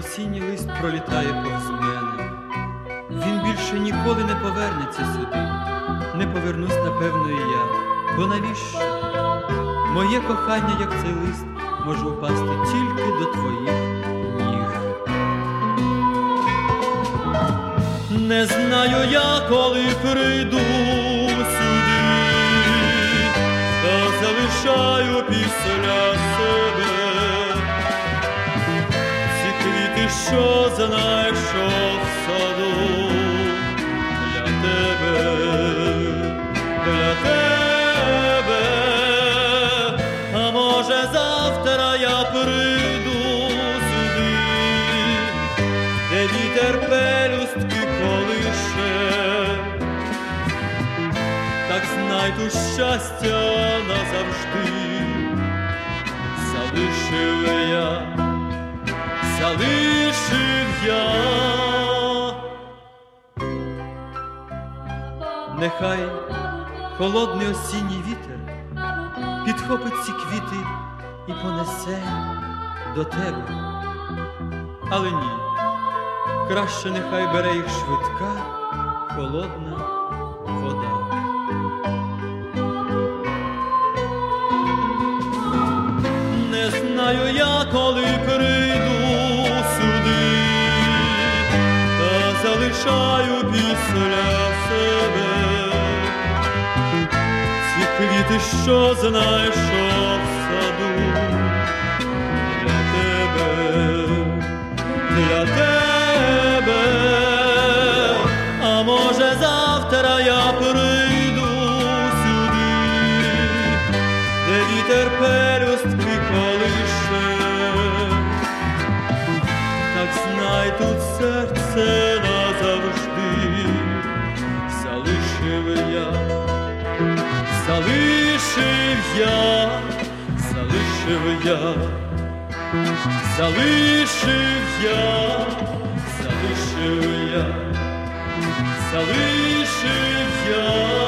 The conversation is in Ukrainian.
осінній лист пролітає повз мене. Він більше ніколи не повернеться сюди. Не повернусь, напевно, і я. Бо навіщо? Моє кохання, як цей лист, може упасти тільки до твоїх ніг. Не знаю я, коли прийду сюди, та залишаю після себе ці квіти, що знайшов в саду для тебе, для тебе. А може завтра я прийду сюди, де вітер пелюстки колише, так знай, тут щастя назавжди залишив я, залишив я. Нехай холодний осінній вітер підхопить ці квіти і понесе до тебе. Але ні, краще нехай бере їх швидка, холодна вода. Не знаю я, коли прийду сюди, та залишаю після себе ці квіти, що знайшов в саду для тебе, для тебе. А може завтра я прийду сюди, де вітер пелюстки колише, так знай, тут серце назавжди залишив я, залишив я, залишив я, залишив я, залишив я, залишив я.